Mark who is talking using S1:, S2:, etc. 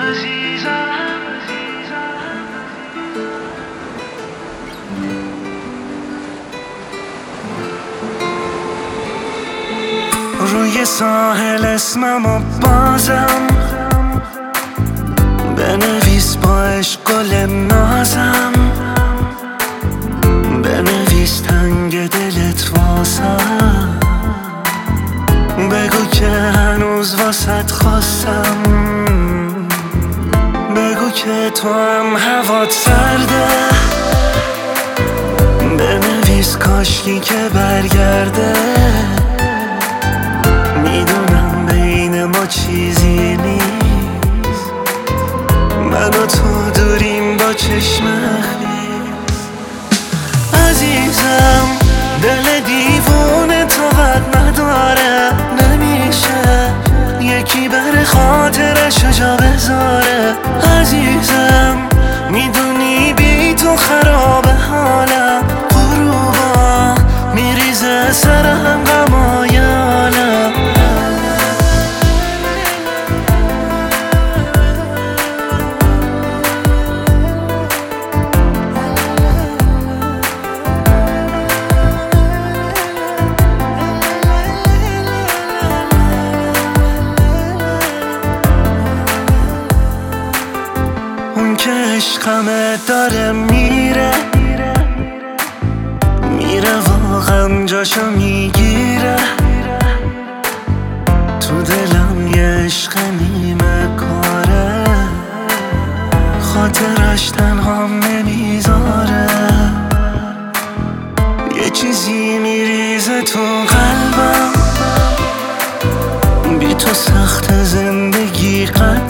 S1: روی ساحل اسممو بازم بنویس با عشق گل نازم، بنویس تنگ دلت واسم، بگو که هنوز واسط خواستم، بگو که تو هم هوات سرده، بنویس کاشکی که برگرده، میدونم بین ما چیزی نیست، من و تو دوریم با چشم خیس. عزیزم دل دیوونه طاقت نداره، نمیشه یکی بر خاطرش جا بذاره. عزیزم میدونی بی تو خراب حالم، غروبا میریزه سرم غمای عالم. اون که عشقمه داره میره، میره واقعا جاشو میگیره، تو دلم یه عشق نیمه کاره، خاطرش تنهام نمیذاره، یه چیزی میریزه تو قلبم، بی تو سخت زندگی قلبم.